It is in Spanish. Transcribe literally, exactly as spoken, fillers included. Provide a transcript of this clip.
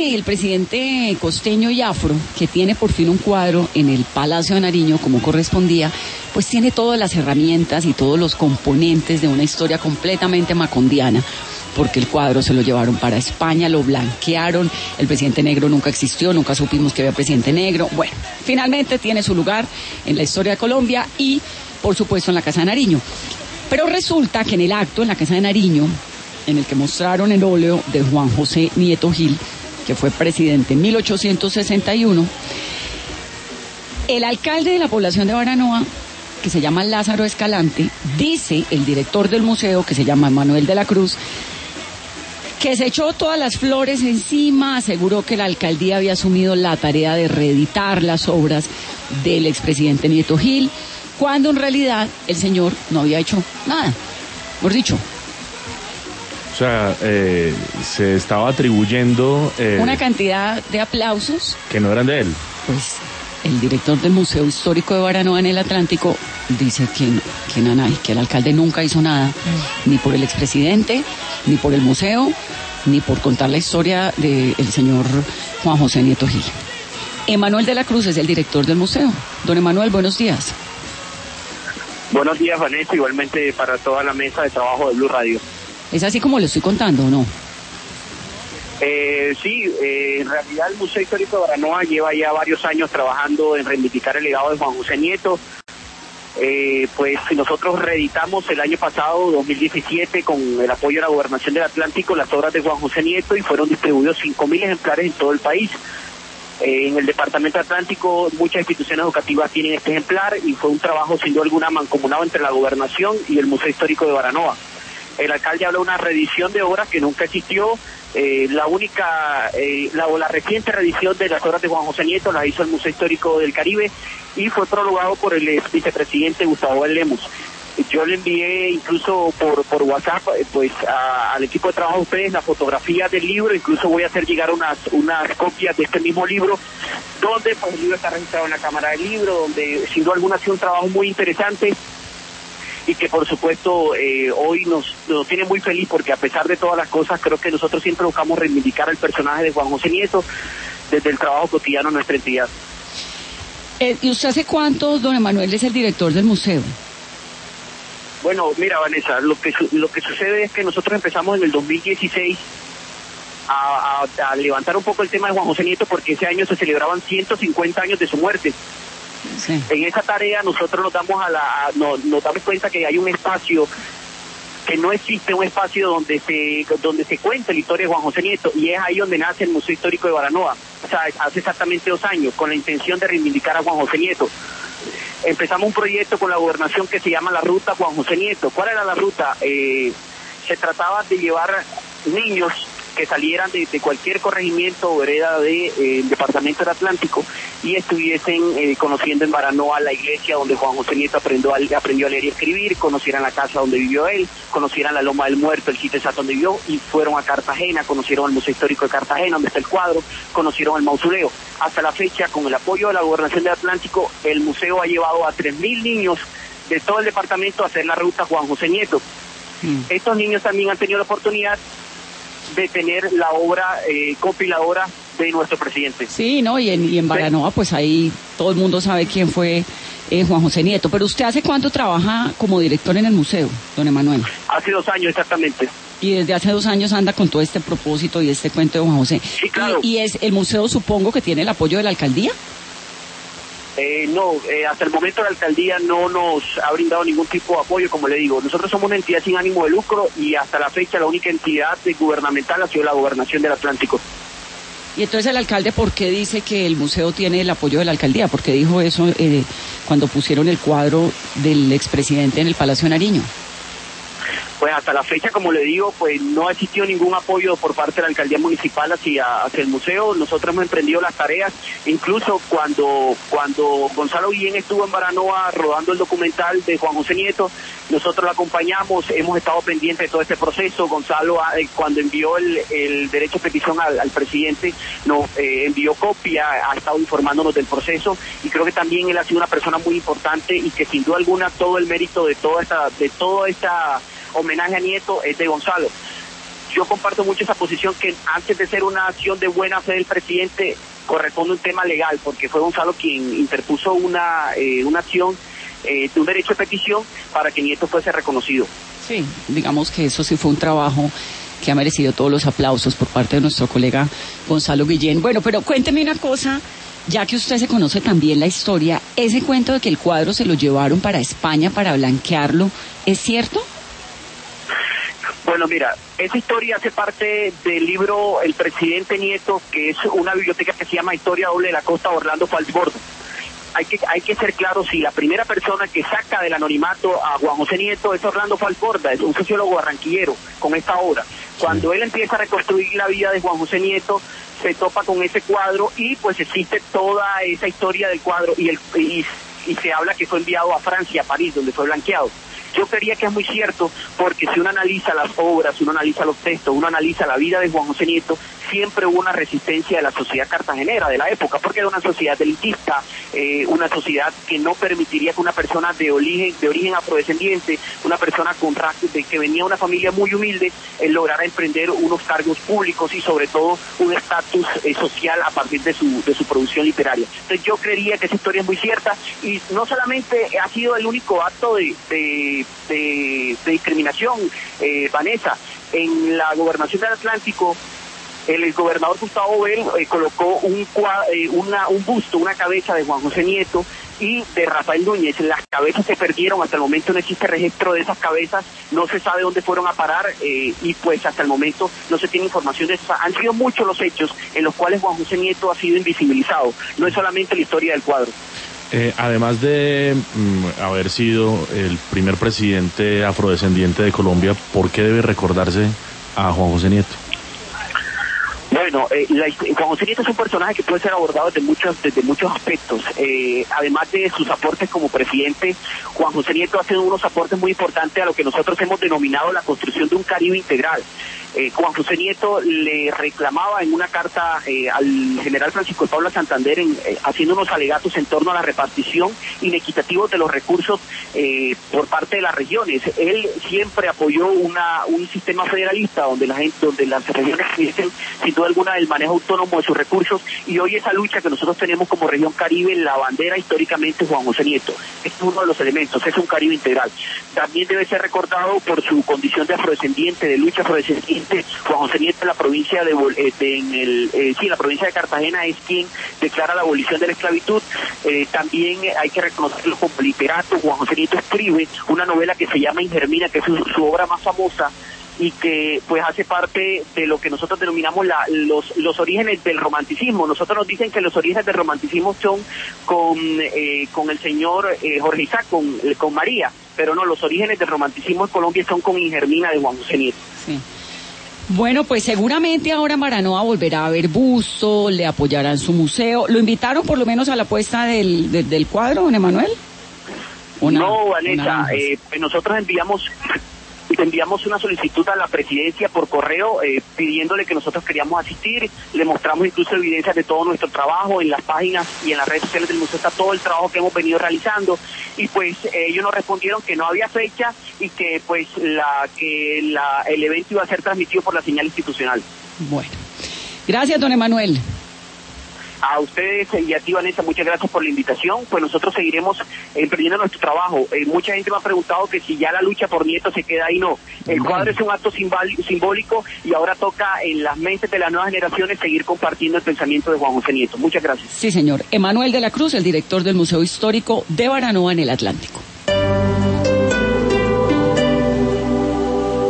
que el presidente costeño y afro, que tiene por fin un cuadro en el Palacio de Nariño como correspondía, pues tiene todas las herramientas y todos los componentes de una historia completamente macondiana, porque el cuadro se lo llevaron para España, lo blanquearon, el presidente negro nunca existió, nunca supimos que había presidente negro. Bueno, finalmente tiene su lugar en la historia de Colombia y, por supuesto, en la Casa de Nariño. Pero resulta que en el acto, en la Casa de Nariño, en el que mostraron el óleo de Juan José Nieto Gil, que fue presidente en mil ochocientos sesenta y uno, el alcalde de la población de Baranoa, que se llama Lázaro Escalante, dice el director del museo, que se llama Manuel de la Cruz, que se echó todas las flores encima, aseguró que la alcaldía había asumido la tarea de reeditar las obras del expresidente Nieto Gil, cuando en realidad el señor no había hecho nada, por dicho. O sea, eh, se estaba atribuyendo... Eh, una cantidad de aplausos. Que no eran de él. Pues el director del Museo Histórico de Baranoa en el Atlántico dice que, que nanay, que el alcalde nunca hizo nada, mm. ni por el expresidente, ni por el museo, ni por contar la historia del señor Juan José Nieto Gil. Emanuel de la Cruz es el director del museo. Don Emanuel, buenos días. Buenos días, Vanessa, igualmente para toda la mesa de trabajo de Blue Radio. ¿Es así como lo estoy contando o no? Eh, sí, eh, en realidad el Museo Histórico de Baranoa lleva ya varios años trabajando en reivindicar el legado de Juan José Nieto. Eh, pues nosotros reeditamos el año pasado, dos mil diecisiete, con el apoyo de la Gobernación del Atlántico, las obras de Juan José Nieto, y fueron distribuidos cinco mil ejemplares en todo el país. Eh, en el Departamento Atlántico muchas instituciones educativas tienen este ejemplar y fue un trabajo sin duda alguna mancomunado entre la Gobernación y el Museo Histórico de Baranoa. El alcalde habló de una reedición de obras que nunca existió. Eh, la única, eh, la, o la reciente reedición de las obras de Juan José Nieto la hizo el Museo Histórico del Caribe y fue prologado por el ex vicepresidente Gustavo Lemus. Yo le envié incluso por por WhatsApp pues a, al equipo de trabajo de ustedes la fotografía del libro, incluso voy a hacer llegar unas unas copias de este mismo libro, donde pues el libro está registrado en la Cámara del Libro, donde sin duda alguna ha sido un trabajo muy interesante y que por supuesto eh, hoy nos, nos tiene muy feliz, porque a pesar de todas las cosas creo que nosotros siempre buscamos reivindicar el personaje de Juan José Nieto desde el trabajo cotidiano de nuestra entidad. Eh, ¿Y usted hace cuánto, don Emanuel, es el director del museo? Bueno, mira, Vanessa, lo que lo que sucede es que nosotros empezamos en el dos mil dieciséis a, a, a levantar un poco el tema de Juan José Nieto, porque ese año se celebraban ciento cincuenta años de su muerte. Sí. En esa tarea nosotros nos damos a la a, no, nos damos cuenta que hay un espacio, que no existe un espacio donde se donde se cuenta la historia de Juan José Nieto, y es ahí donde nace el Museo Histórico de Baranoa. O sea, hace exactamente dos años, con la intención de reivindicar a Juan José Nieto. Empezamos un proyecto con la Gobernación que se llama la Ruta Juan José Nieto. ¿Cuál era la ruta? Eh, se trataba de llevar niños que salieran de, de cualquier corregimiento o vereda del de, eh, Departamento del Atlántico y estuviesen eh, conociendo en Baranoa la iglesia donde Juan José Nieto aprendió a, aprendió a leer y escribir, conocieran la casa donde vivió él, conocieran la Loma del Muerto, el sitio exacto donde vivió, y fueron a Cartagena, conocieron el Museo Histórico de Cartagena, donde está el cuadro, conocieron el mausoleo. Hasta la fecha, con el apoyo de la Gobernación del Atlántico, el museo ha llevado a tres mil niños de todo el departamento a hacer la ruta Juan José Nieto. Mm. Estos niños también han tenido la oportunidad de tener la obra eh, compiladora de nuestro presidente. Sí, ¿no? Y en, y en Baranoa, pues ahí todo el mundo sabe quién fue eh, Juan José Nieto. Pero ¿usted hace cuánto trabaja como director en el museo, don Emanuel? Hace dos años exactamente. Y desde hace dos años anda con todo este propósito y este cuento de Juan José. Sí, claro. ¿Y, y es el museo, supongo, que tiene el apoyo de la alcaldía? Eh, no, eh, hasta el momento la alcaldía no nos ha brindado ningún tipo de apoyo, como le digo. Nosotros somos una entidad sin ánimo de lucro y hasta la fecha la única entidad gubernamental ha sido la Gobernación del Atlántico. Y entonces el alcalde, ¿por qué dice que el museo tiene el apoyo de la alcaldía? ¿Por qué dijo eso eh, cuando pusieron el cuadro del expresidente en el Palacio de Nariño? Pues hasta la fecha, como le digo, pues no ha existido ningún apoyo por parte de la alcaldía municipal hacia, hacia el museo. Nosotros hemos emprendido las tareas, incluso cuando cuando Gonzalo Guillén estuvo en Baranoa rodando el documental de Juan José Nieto, nosotros lo acompañamos, hemos estado pendientes de todo este proceso. Gonzalo, eh, cuando envió el, el derecho de petición al, al presidente, nos eh, envió copia, ha estado informándonos del proceso, y creo que también él ha sido una persona muy importante y que sin duda alguna todo el mérito de toda esta, de toda esta homenaje a Nieto es de Gonzalo. yo comparto mucho esa posición que antes de ser una acción de buena fe del presidente corresponde un tema legal, porque fue Gonzalo quien interpuso una eh, una acción eh, de un derecho de petición para que Nieto fuese reconocido. Sí, digamos que eso sí fue un trabajo que ha merecido todos los aplausos por parte de nuestro colega Gonzalo Guillén. Bueno, pero cuénteme una cosa, ya que usted se conoce también la historia, ese cuento de que el cuadro se lo llevaron para España para blanquearlo, ¿es cierto? Bueno, mira, esa historia hace parte del libro El Presidente Nieto, que es una biblioteca que se llama Historia Doble de la Costa, Orlando Falsborda. Hay que, hay que ser claro, si la primera persona que saca del anonimato a Juan José Nieto es Orlando Falsborda, es un sociólogo barranquillero, con esta obra. Cuando él empieza a reconstruir la vida de Juan José Nieto, se topa con ese cuadro y pues existe toda esa historia del cuadro y, el, y, y se habla que fue enviado a Francia, a París, donde fue blanqueado. Yo creería que es muy cierto, porque si uno analiza las obras, uno analiza los textos, uno analiza la vida de Juan José Nieto, siempre hubo una resistencia de la sociedad cartagenera de la época, porque era una sociedad elitista, eh, una sociedad que no permitiría que una persona de origen, de origen afrodescendiente, una persona con rasgos de que venía de una familia muy humilde, eh, lograra emprender unos cargos públicos y sobre todo un estatus eh, social a partir de su de su producción literaria. Entonces yo creería que esa historia es muy cierta y no solamente ha sido el único acto de, de De, de discriminación, eh, Vanessa. En la gobernación del Atlántico, el, el gobernador Gustavo Bell eh, colocó un, eh, una, un busto, una cabeza de Juan José Nieto y de Rafael Núñez. Las cabezas se perdieron, hasta el momento no existe registro de esas cabezas, no se sabe dónde fueron a parar eh, y pues hasta el momento no se tiene información de eso. Han sido muchos los hechos en los cuales Juan José Nieto ha sido invisibilizado, no es solamente la historia del cuadro. Eh, además de mm, haber sido el primer presidente afrodescendiente de Colombia, ¿por qué debe recordarse a Juan José Nieto? Bueno, eh, la, Juan José Nieto es un personaje que puede ser abordado desde muchos, desde muchos aspectos. Eh, además de sus aportes como presidente, Juan José Nieto ha hecho unos aportes muy importantes a lo que nosotros hemos denominado la construcción de un Caribe integral. Eh, Juan José Nieto le reclamaba en una carta eh, al general Francisco Paula Santander en, eh, haciendo unos alegatos en torno a la repartición inequitativa de los recursos eh, por parte de las regiones. Él siempre apoyó una un sistema federalista donde la gente, donde las regiones tuviesen sin duda alguna el manejo autónomo de sus recursos, y hoy esa lucha que nosotros tenemos como región Caribe, la bandera históricamente Juan José Nieto. Este es uno de los elementos, es un Caribe integral. También debe ser recordado por su condición de afrodescendiente, de lucha afrodescendiente. Juan José Nieto en la provincia de, de en el eh, sí, la provincia de Cartagena es quien declara la abolición de la esclavitud. Eh, también hay que reconocerlo como literato. Juan José Nieto escribe una novela que se llama Ingermina, que es su, su obra más famosa y que pues hace parte de lo que nosotros denominamos la, los los orígenes del romanticismo. Nosotros nos dicen que los orígenes del romanticismo son con eh, con el señor eh, Jorge Isaac, con, con María, pero no, los orígenes del romanticismo en Colombia son con Ingermina de Juan José Nieto. Sí. Bueno, pues seguramente ahora Maranoa volverá a ver busto, le apoyarán su museo. ¿Lo invitaron por lo menos a la puesta del, del, del cuadro, don Emanuel? Una, no, Vanessa, eh, pues nosotros enviamos enviamos una solicitud a la presidencia por correo eh, pidiéndole que nosotros queríamos asistir. Le mostramos incluso evidencias de todo nuestro trabajo en las páginas y en las redes sociales del museo, está todo el trabajo que hemos venido realizando, y pues eh, ellos nos respondieron que no había fecha y que pues la que la el evento iba a ser transmitido por la señal institucional. Bueno, gracias, don Emanuel. A ustedes y a ti, Vanessa, muchas gracias por la invitación. Pues nosotros seguiremos emprendiendo nuestro trabajo. Eh, mucha gente me ha preguntado que si ya la lucha por Nieto se queda ahí. No, el cuadro es un acto simbólico y ahora toca en las mentes de las nuevas generaciones seguir compartiendo el pensamiento de Juan José Nieto. Muchas gracias. Sí, señor. Emanuel de la Cruz, el director del Museo Histórico de Baranoa en el Atlántico.